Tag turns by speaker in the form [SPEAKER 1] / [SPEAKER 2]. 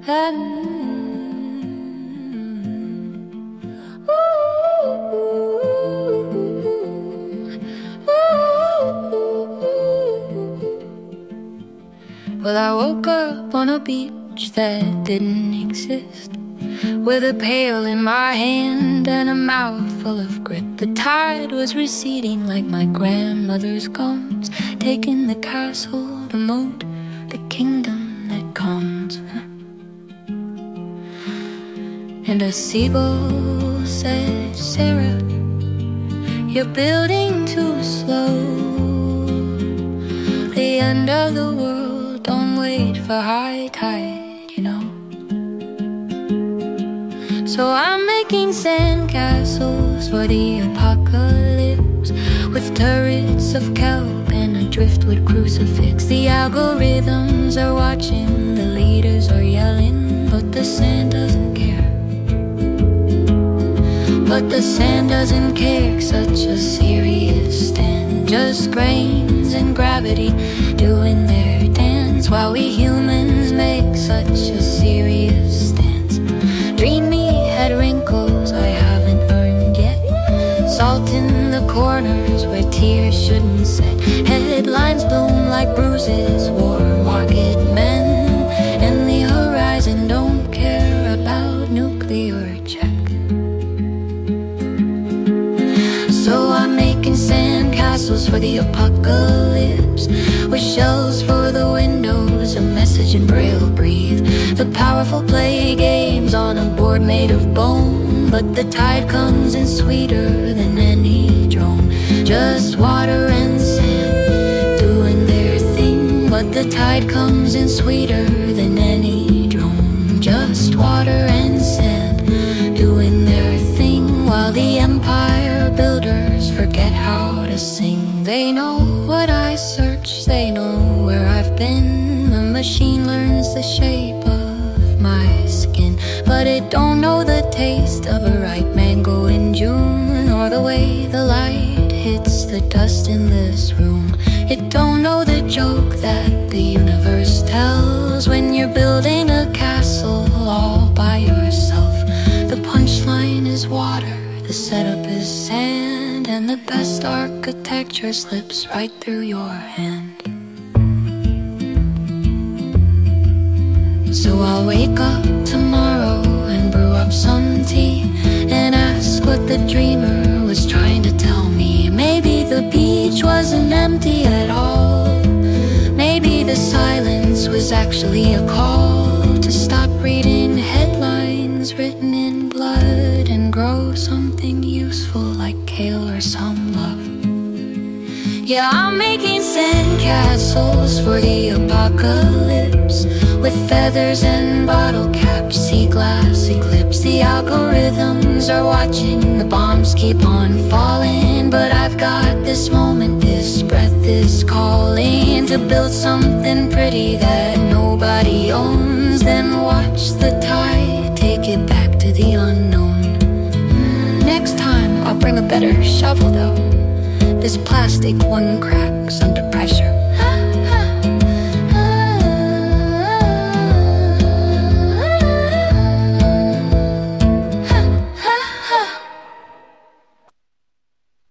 [SPEAKER 1] Well, I woke up on a beach that didn't exist, with a pail in my hand and a mouth full of grit. The tide was receding like my grandmother's gums, taking the castle, the moat, the kingdom that comes. And a seagull said, Sarah, you're building too slow. The end of the world don't wait for high tide, you know. So I'm making sandcastles for the apocalypse, with turrets of kelp and a driftwood crucifix. The algorithms are watching, the leaders are yelling, but the sand doesn't care. But the sand doesn't care, such a serious stand. Just grains and gravity doing their dance, while we humans make such a serious stance. Dreamy head wrinkles I haven't earned yet, salt in the corners where tears shouldn't set. Headlines bloom like bruises, war market men, and the horizon don't care about nuclear check. So I'm making sandcastles for the apocalypse, with shells for the windows, a message in braille. Breathe. The powerful play games on a board made of bone, but the tide comes in sweeter than any drone. Just water and sand doing their thing, but the tide comes in sweeter than any drone. Just water and sand doing their thing, while the empire builders forget how to sing. They know what I search, they know where I've been. The machine learns the shape of my skin, but it don't know the taste of a ripe mango in June, or the way the light hits the dust in this room. It don't know the joke that the universe tells when you're building a castle all by yourself. The punchline is water, the setup is sand, and the best architecture slips right through your hand. So I'll wake up tomorrow and brew up some tea, and ask what the dreamer was trying to tell me. Maybe the beach wasn't empty at all. Maybe the silence was actually a call to stop reading headlines written in blood and grow something useful like kale or some love. Yeah, I'm making sandcastles for the apocalypse, with feathers and bottle caps, sea glass eclipse. The algorithms are watching, the bombs keep on falling, but I've got this moment, this breath is calling to build something pretty that nobody owns. Then watch the tide take it back to the unknown. Next time I'll bring a better shovel though. This plastic one cracks under